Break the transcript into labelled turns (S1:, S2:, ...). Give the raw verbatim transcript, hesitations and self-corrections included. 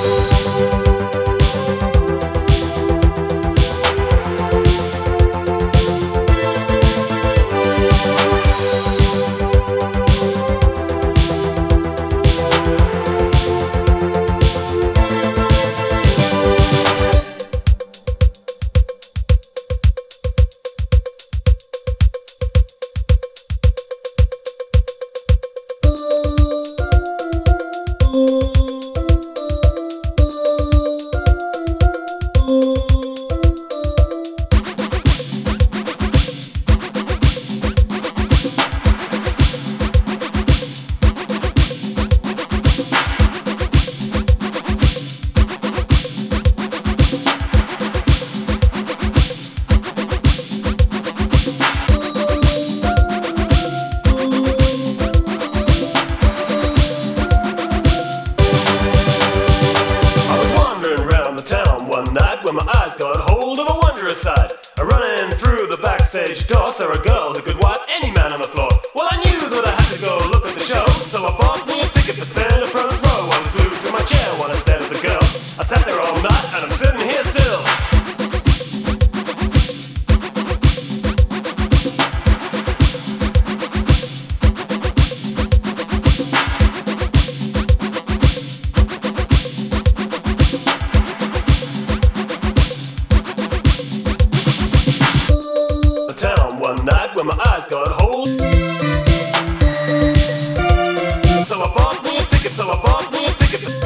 S1: Side. Running through the backstage door, saw a girl who could wipe any man on the floor. Well, I knew that I had to go look at the show, so I bought me a ticket for center front row. I was glued to my chair while I stared at the girl. I sat there all night and I'm sitting here still. Night when my eyes got hold. So I bought me a ticket, so I bought me a ticket.